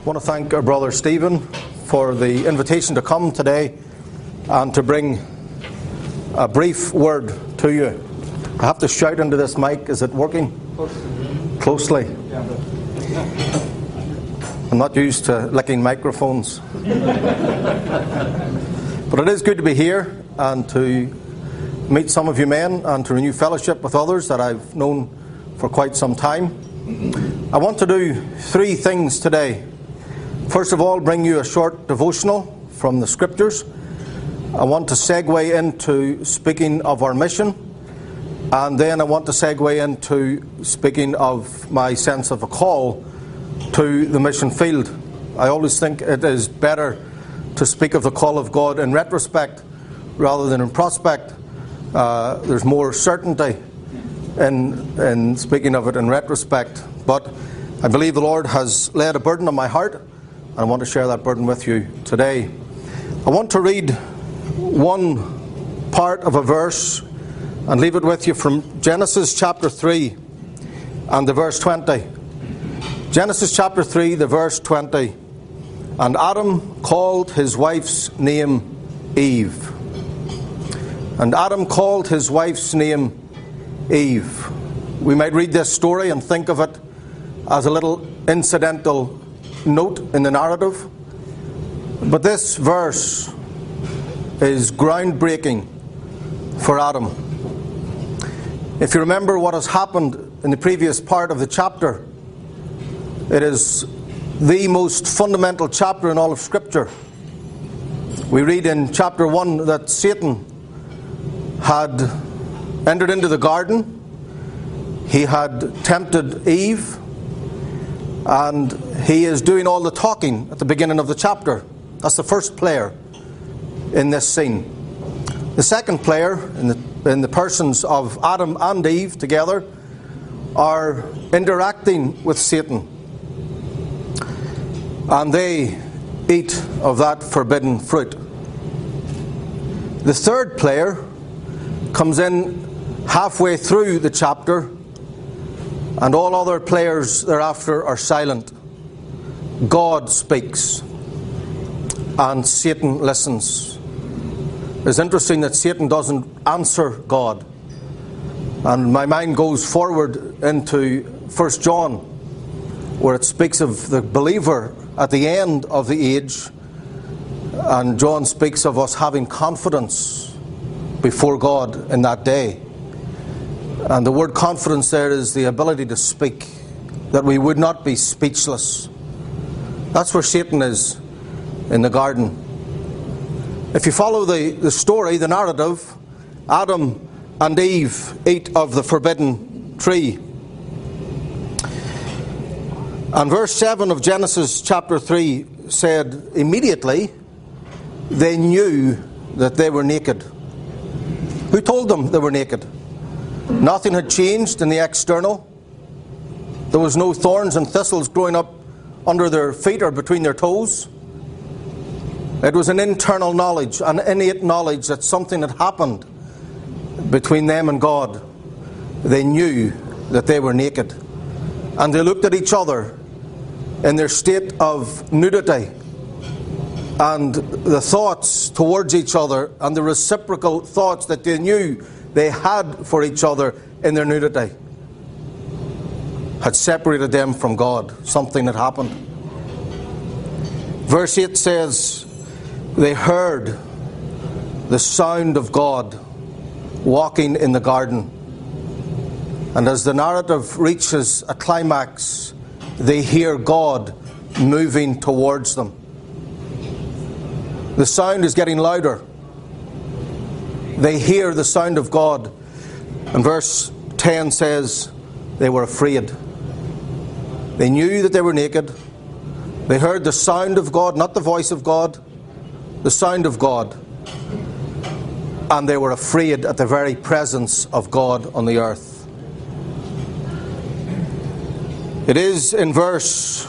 I want to thank our brother Stephen for the invitation to come today and to bring a brief word to you. I have to shout into this mic. Is it working? Closely. I'm not used to licking microphones. But it is good to be here and to meet some of you men and to renew fellowship with others that I've known for quite some time. I want to do three things today. First of all, bring you a short devotional from the Scriptures. I want to segue into speaking of our mission, and then I want to segue into speaking of my sense of a call to the mission field. I always think it is better to speak of the call of God in retrospect rather than in prospect. There's more certainty in speaking of it in retrospect. But I believe the Lord has laid a burden on my heart, and I want to share that burden with you today. I want to read one part of a verse and leave it with you from Genesis chapter 3 and the verse 20. Genesis chapter 3, the verse 20. And Adam called his wife's name Eve. And Adam called his wife's name Eve. We might read this story and think of it as a little incidental note in the narrative. But this verse is groundbreaking for Adam. If you remember what has happened in the previous part of the chapter, it is the most fundamental chapter in all of Scripture. We read in chapter 1 that Satan had entered into the garden. He had tempted Eve, and he is doing all the talking at the beginning of the chapter. That's the first player in this scene. The second player, in the persons of Adam and Eve together, are interacting with Satan. And they eat of that forbidden fruit. The third player comes in halfway through the chapter, and all other players thereafter are silent. God speaks, and Satan listens. It's interesting that Satan doesn't answer God. And my mind goes forward into 1 John, where it speaks of the believer at the end of the age, and John speaks of us having confidence before God in that day. And the word confidence there is the ability to speak, that we would not be speechless. That's where Satan is in the garden. If you follow the story, the narrative, Adam and Eve eat of the forbidden tree. And verse 7 of Genesis chapter 3 said, immediately they knew that they were naked. Who told them they were naked? Nothing had changed in the external. There was no thorns and thistles growing up under their feet or between their toes. It was an internal knowledge, an innate knowledge that something had happened between them and God. They knew that they were naked. And they looked at each other in their state of nudity, and the thoughts towards each other and the reciprocal thoughts that they knew they had for each other in their nudity had separated them from God. Something had happened. Verse 8 says, they heard the sound of God walking in the garden. And as the narrative reaches a climax, they hear God moving towards them. The sound is getting louder. They hear the sound of God. And verse 10 says, they were afraid. They knew that they were naked. They heard the sound of God, not the voice of God, the sound of God. And they were afraid at the very presence of God on the earth. It is in verse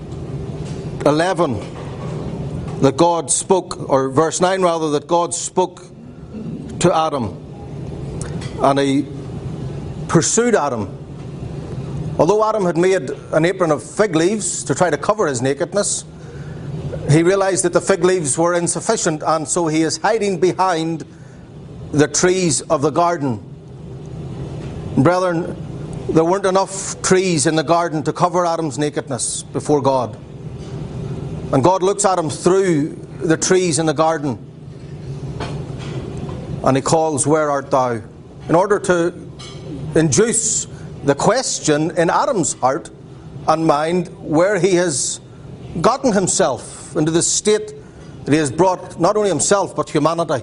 11 that God spoke, or verse 9 rather, that God spoke to Adam. And he pursued Adam Although Adam had made an apron of fig leaves to try to cover his nakedness, he realized that the fig leaves were insufficient, and so he is hiding behind the trees of the garden. Brethren, there weren't enough trees in the garden to cover Adam's nakedness before God. And God looks at him through the trees in the garden, and he calls, "Where art thou?" in order to induce the question in Adam's heart and mind where he has gotten himself into the state that he has brought not only himself but humanity.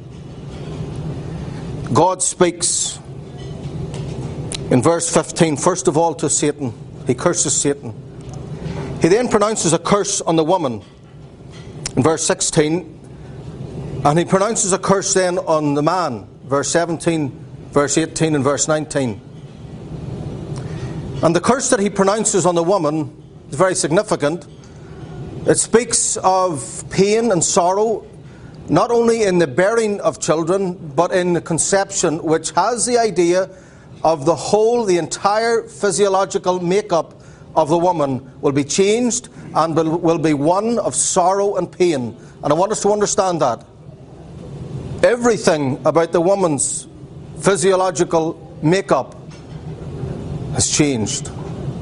God speaks in verse 15, first of all to Satan. He curses Satan. He then pronounces a curse on the woman in verse 16, and he pronounces a curse then on the man, verse 17, verse 18 and verse 19. And the curse that he pronounces on the woman is very significant. It speaks of pain and sorrow, not only in the bearing of children, but in the conception, which has the idea of the entire physiological makeup of the woman will be changed and will be one of sorrow and pain. And I want us to understand that. Everything about the woman's physiological makeup has changed.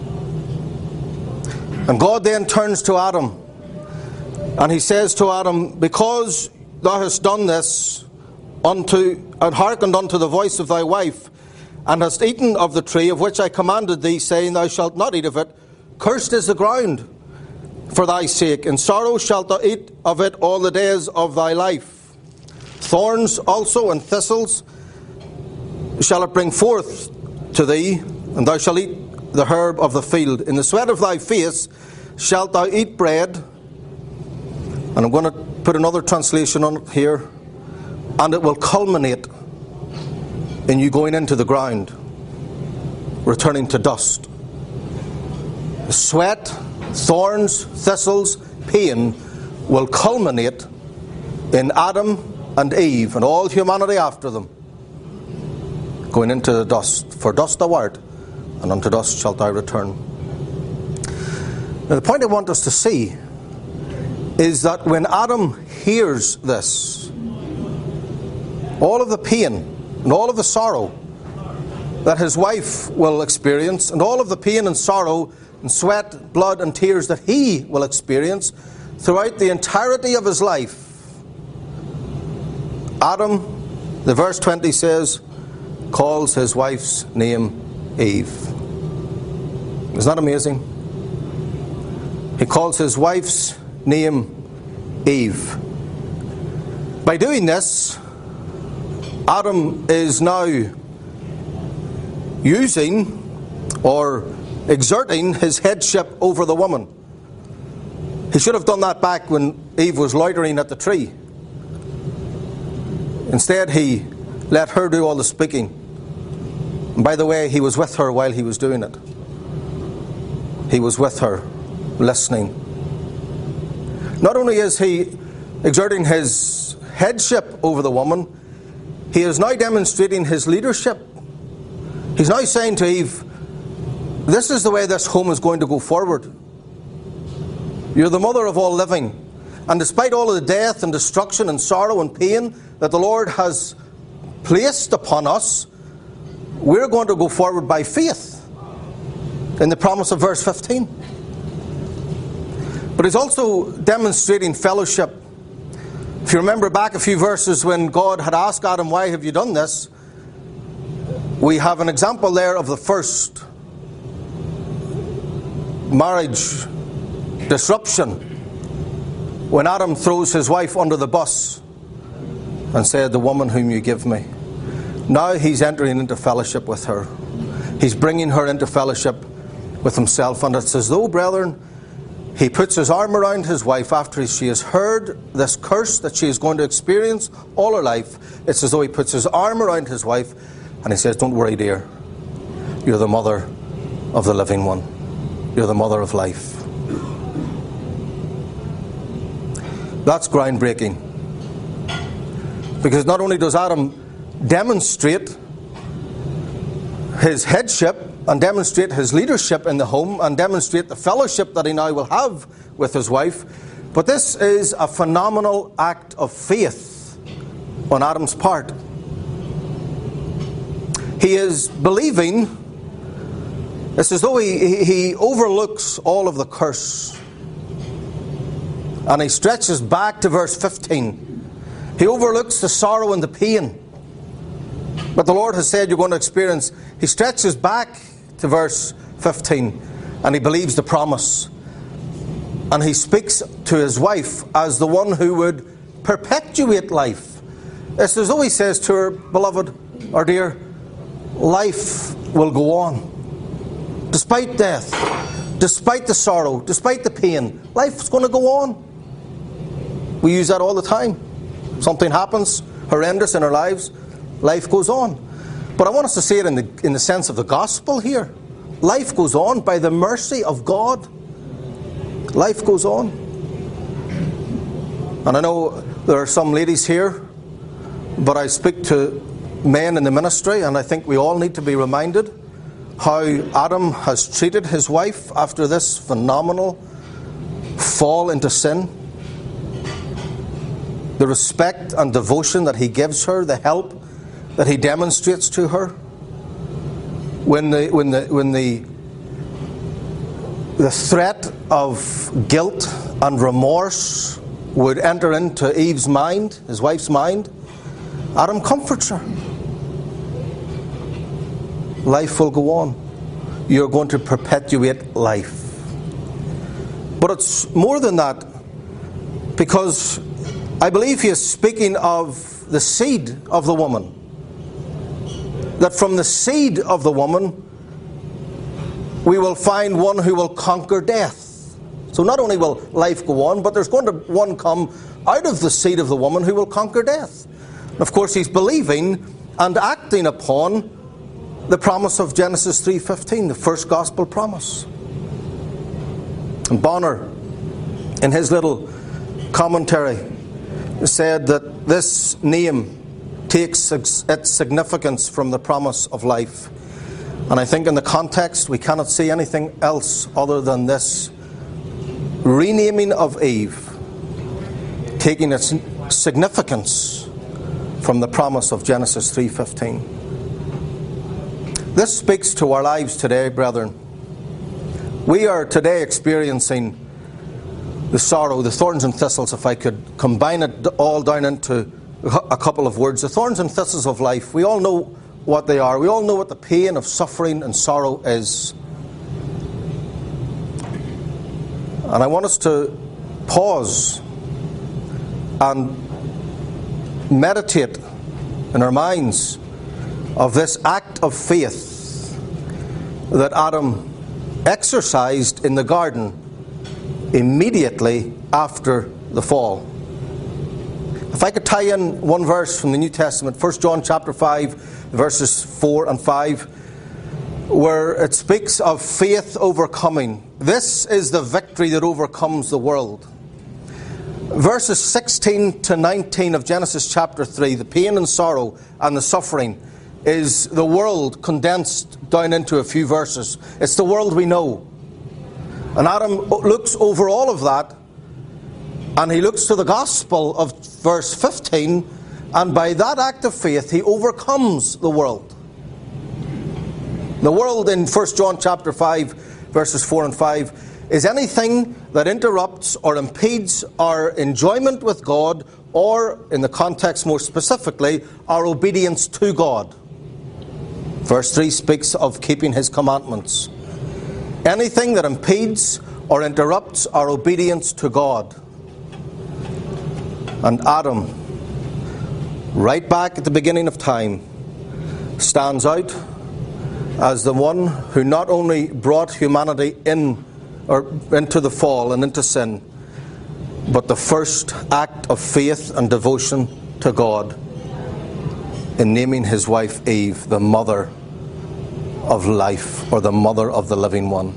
And God then turns to Adam, and he says to Adam, "Because thou hast done this and hearkened unto the voice of thy wife, and hast eaten of the tree of which I commanded thee, saying, Thou shalt not eat of it, cursed is the ground for thy sake. In sorrow shalt thou eat of it all the days of thy life. Thorns also and thistles shall it bring forth to thee, and thou shalt eat the herb of the field. In the sweat of thy face shalt thou eat bread." And I'm going to put another translation on it here. "And it will culminate in you going into the ground, returning to dust." The sweat, thorns, thistles, pain will culminate in Adam and Eve and all humanity after them going into the dust. "For dust thou art, and unto dust shalt thou return." Now the point I want us to see is that when Adam hears this, all of the pain and all of the sorrow that his wife will experience, and all of the pain and sorrow and sweat, blood and tears that he will experience throughout the entirety of his life, Adam, the verse 20 says, calls his wife's name Eve. Isn't that amazing? He calls his wife's name Eve. By doing this, Adam is now using or exerting his headship over the woman. He should have done that back when Eve was loitering at the tree. Instead, he let her do all the speaking. And by the way, he was with her while he was doing it. He was with her, listening. Not only is he exerting his headship over the woman, he is now demonstrating his leadership. He's now saying to Eve, this is the way this home is going to go forward. You're the mother of all living. And despite all of the death and destruction and sorrow and pain that the Lord has placed upon us, we're going to go forward by faith in the promise of verse 15. But he's also demonstrating fellowship. If you remember back a few verses when God had asked Adam, why have you done this? We have an example there of the first marriage disruption when Adam throws his wife under the bus and said, the woman whom you give me. Now he's entering into fellowship with her. He's bringing her into fellowship with himself. And it's as though, brethren, he puts his arm around his wife after she has heard this curse that she is going to experience all her life. It's as though he puts his arm around his wife and he says, don't worry, dear. You're the mother of the living one. You're the mother of life. That's groundbreaking. Because not only does Adam demonstrate his headship and demonstrate his leadership in the home and demonstrate the fellowship that he now will have with his wife. But this is a phenomenal act of faith on Adam's part. He is believing. It's as though he overlooks all of the curse. And he stretches back to verse 15. He overlooks the sorrow and the pain but the Lord has said you're going to experience. He stretches back to verse 15 and he believes the promise. And he speaks to his wife as the one who would perpetuate life. It's as though he says to her, beloved, or dear, life will go on. Despite death, despite the sorrow, despite the pain, life's going to go on. We use that all the time. Something happens horrendous in our lives, life goes on. But I want us to see it in the sense of the gospel here. Life goes on by the mercy of God. Life goes on. And I know there are some ladies here, but I speak to men in the ministry, and I think we all need to be reminded how Adam has treated his wife after this phenomenal fall into sin. The respect and devotion that he gives her, the help that he demonstrates to her. When the threat of guilt and remorse would enter into Eve's mind, his wife's mind, Adam comforts her. Life will go on. You're going to perpetuate life. But it's more than that, because I believe he is speaking of the seed of the woman. That from the seed of the woman, we will find one who will conquer death. So not only will life go on, but there's going to one come out of the seed of the woman who will conquer death. And of course, he's believing and acting upon the promise of Genesis 3:15, the first gospel promise. And Bonner, in his little commentary, said that this name takes its significance from the promise of life. And I think in the context we cannot see anything else other than this renaming of Eve taking its significance from the promise of Genesis 3:15. This speaks to our lives today, brethren. We are today experiencing the sorrow, the thorns and thistles, if I could combine it all down into a couple of words. The thorns and thistles of life, we all know what they are. We all know what the pain of suffering and sorrow is. And I want us to pause and meditate in our minds of this act of faith that Adam exercised in the garden immediately after the fall. If I could tie in one verse from the New Testament, 1 John chapter 5, verses 4 and 5, where it speaks of faith overcoming. This is the victory that overcomes the world. Verses 16 to 19 of Genesis chapter 3, the pain and sorrow and the suffering, is the world condensed down into a few verses. It's the world we know. And Adam looks over all of that, and he looks to the gospel of verse 15, and by that act of faith he overcomes the world. The world in 1 John chapter 5, verses 4 and 5, is anything that interrupts or impedes our enjoyment with God, or, in the context more specifically, our obedience to God. Verse 3 speaks of keeping his commandments. Anything that impedes or interrupts our obedience to God. And Adam, right back at the beginning of time, stands out as the one who not only brought humanity into the fall and into sin, but the first act of faith and devotion to God in naming his wife Eve the mother of life, or the mother of the living one.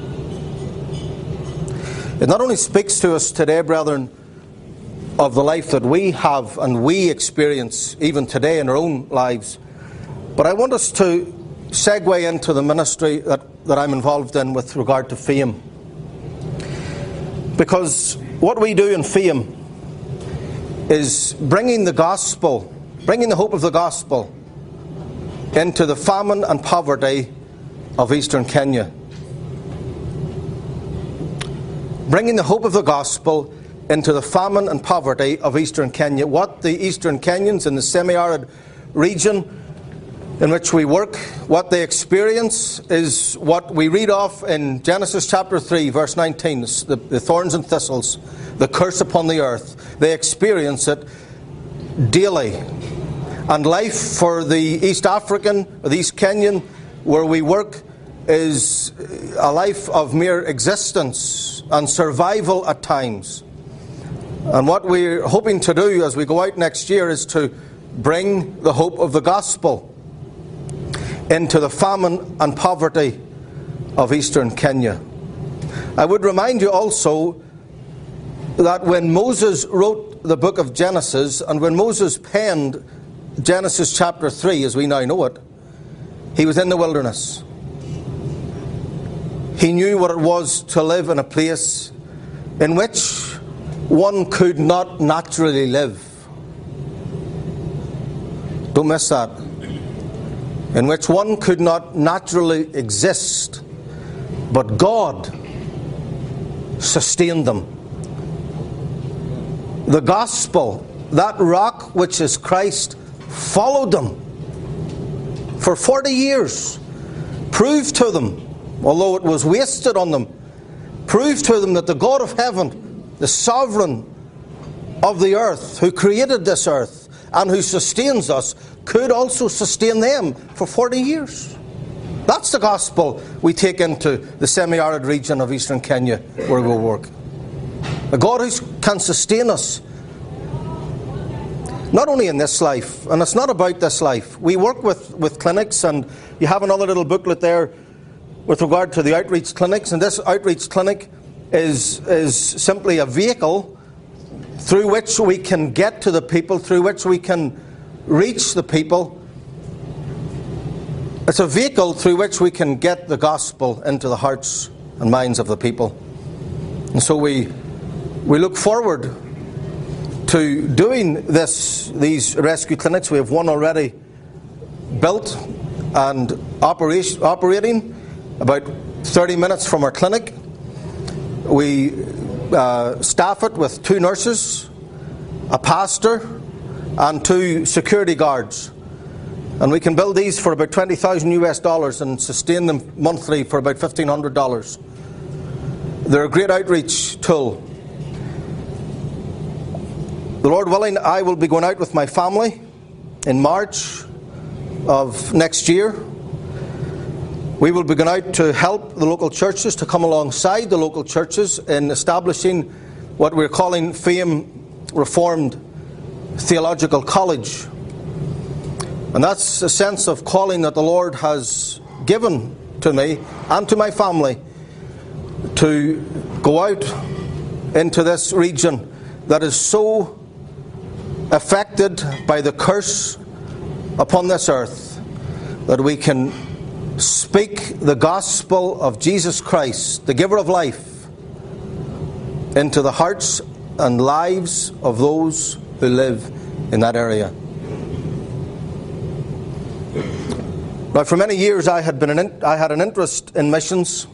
It not only speaks to us today, brethren, of the life that we have and we experience even today in our own lives, but I want us to segue into the ministry that I'm involved in with regard to FAME. Because what we do in FAME is bringing the gospel, bringing the hope of the gospel into the famine and poverty of Eastern Kenya. Bringing the hope of the gospel into the famine and poverty of Eastern Kenya. What the Eastern Kenyans in the semi-arid region in which we work, what they experience is what we read off in Genesis chapter 3, verse 19, the thorns and thistles, the curse upon the earth. They experience it daily. And life for the East African, or the East Kenyan, where we work, is a life of mere existence and survival at times. And what we're hoping to do as we go out next year is to bring the hope of the gospel into the famine and poverty of Eastern Kenya. I would remind you also that when Moses wrote the book of Genesis, and when Moses penned Genesis chapter 3, as we now know it, he was in the wilderness. He knew what it was to live in a place in which one could not naturally live. Don't miss that. In which one could not naturally exist, but God sustained them. The gospel, that rock which is Christ, followed them for 40 years, proved to them, although it was wasted on them, proved to them that the God of heaven, the sovereign of the earth, who created this earth and who sustains us, could also sustain them for 40 years. That's the gospel we take into the semi-arid region of Eastern Kenya where we work. A God who can sustain us, not only in this life, and it's not about this life. We work with clinics, and you have another little booklet there with regard to the outreach clinics, and this outreach clinic is simply a vehicle through which we can get to the people, through which we can reach the people. It's a vehicle through which we can get the gospel into the hearts and minds of the people. And so we look forward to doing these rescue clinics. We have one already built and operating about 30 minutes from our clinic. We staff it with 2 nurses, a pastor, and 2 security guards. And we can build these for about $20,000 and sustain them monthly for about $1,500. They're a great outreach tool. The Lord willing, I will be going out with my family in March of next year. We will be going out to help the local churches, to come alongside the local churches in establishing what we're calling FAME Reformed Theological College. And that's a sense of calling that the Lord has given to me and to my family to go out into this region that is so affected by the curse upon this earth, that we can speak the gospel of Jesus Christ, the giver of life, into the hearts and lives of those who live in that area. Now, for many years I had an interest in missions.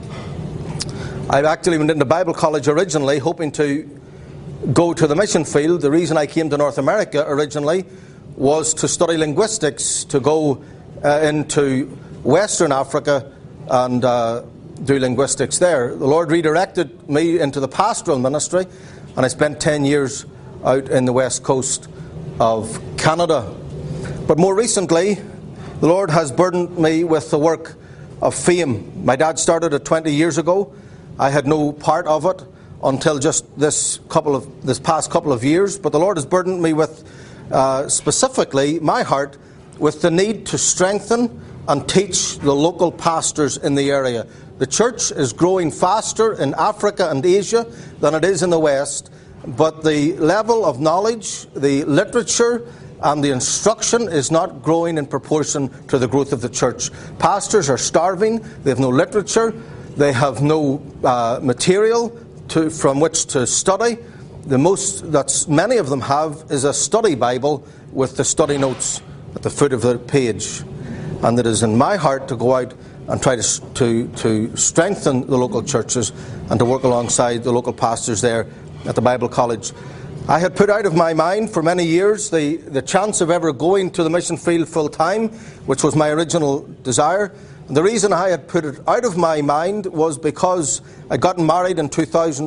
I actually went into Bible college originally hoping to go to the mission field. The reason I came to North America originally was to study linguistics, to go into Western Africa and do linguistics there. The Lord redirected me into the pastoral ministry, and I spent 10 years out in the west coast of Canada. But more recently, the Lord has burdened me with the work of FAME. My dad started it 20 years ago. I had no part of it until just this past couple of years. But the Lord has burdened me with, specifically, my heart, with the need to strengthen and teach the local pastors in the area. The church is growing faster in Africa and Asia than it is in the West, but the level of knowledge, the literature, and the instruction is not growing in proportion to the growth of the church. Pastors are starving, they have no literature, they have no material from which to study. The most that many of them have is a study Bible with the study notes at the foot of the page. And it is in my heart to go out and try to strengthen the local churches and to work alongside the local pastors there at the Bible College. I had put out of my mind for many years the chance of ever going to the mission field full time, which was my original desire. And the reason I had put it out of my mind was because I'd gotten married in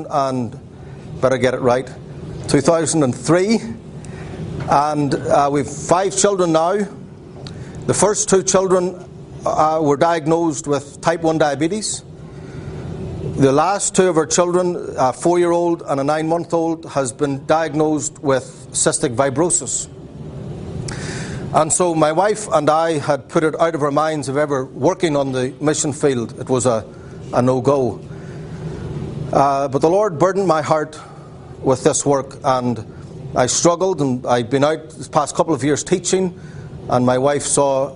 2003, and we've 5 children now. The first 2 children were diagnosed with type 1 diabetes. The last 2 of our children, a 4-year-old and a 9-month-old, has been diagnosed with cystic fibrosis. And so my wife and I had put it out of our minds of ever working on the mission field. It was a no-go. But the Lord burdened my heart with this work, and I struggled, and I'd been out this past couple of years teaching, and my wife saw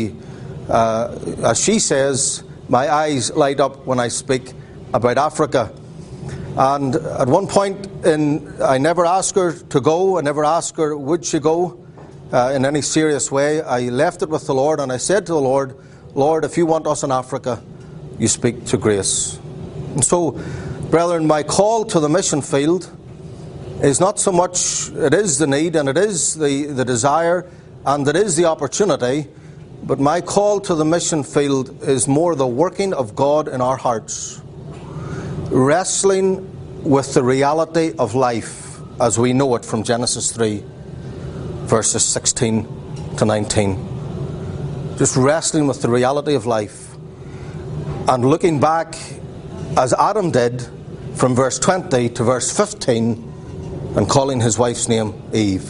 as she says, my eyes light up when I speak about Africa. And at one point, I never asked her to go, I never asked her would she go in any serious way. I left it with the Lord, and I said to the Lord, Lord, if you want us in Africa, you speak to Grace. And so, brethren, my call to the mission field is not so much, it is the need and it is the desire and it is the opportunity, but my call to the mission field is more the working of God in our hearts, wrestling with the reality of life as we know it from Genesis 3, verses 16 to 19. Just wrestling with the reality of life and looking back as Adam did from verse 20 to verse 15 and calling his wife's name Eve.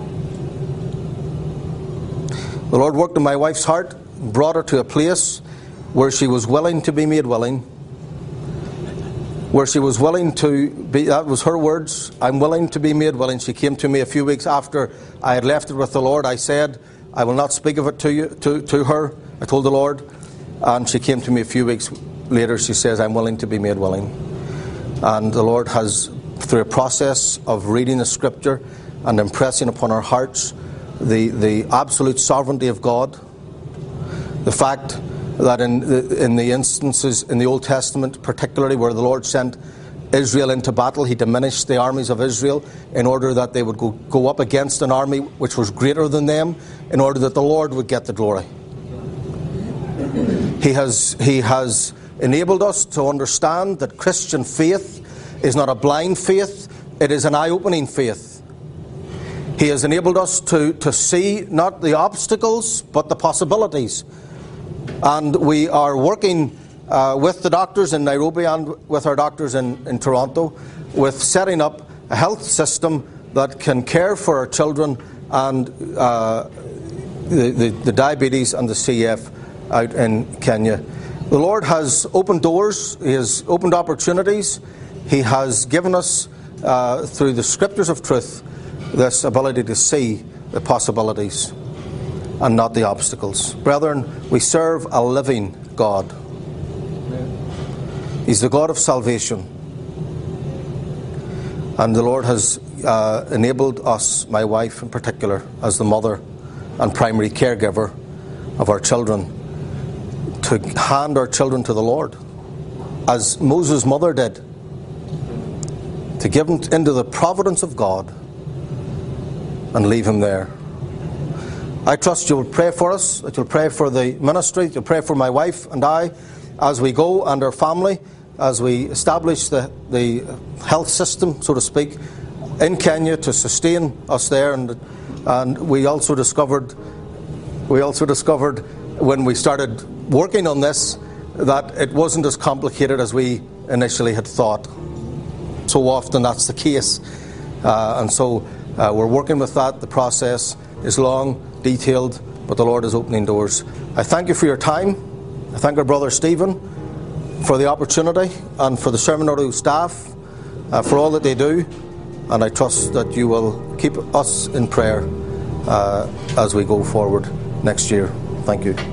The Lord worked in my wife's heart, brought her to a place where she was willing to be made willing, where she was willing to be, that was her words, I'm willing to be made willing. She came to me a few weeks after I had left it with the Lord. I said, I will not speak of it to her. I told the Lord. And she came to me a few weeks later. She says, I'm willing to be made willing. And the Lord has, through a process of reading the Scripture and impressing upon our hearts the absolute sovereignty of God, the fact that in the instances in the Old Testament, particularly where the Lord sent Israel into battle, he diminished the armies of Israel in order that they would go up against an army which was greater than them, in order that the Lord would get the glory. He has enabled us to understand that Christian faith is not a blind faith, it is an eye-opening faith. He has enabled us to see not the obstacles but the possibilities. And we are working with the doctors in Nairobi and with our doctors in Toronto with setting up a health system that can care for our children and the diabetes and the CF out in Kenya. The Lord has opened doors, He has opened opportunities, He has given us, through the Scriptures of truth, this ability to see the possibilities and not the obstacles. Brethren, we serve a living God. He's the God of salvation. And the Lord has enabled us, my wife in particular, as the mother and primary caregiver of our children, to hand our children to the Lord, as Moses' mother did, to give them into the providence of God and leave him there. I trust you will pray for us, that you'll pray for the ministry, you'll pray for my wife and I as we go, and our family, as we establish the health system, so to speak, in Kenya to sustain us there. And we also discovered when we started working on this that it wasn't as complicated as we initially had thought. So often that's the case. And so we're working with that. The process is long, detailed, but the Lord is opening doors. I thank you for your time. I thank our brother Stephen for the opportunity, and for the Sermon Audio staff for all that they do. And I trust that you will keep us in prayer as we go forward next year. Thank you.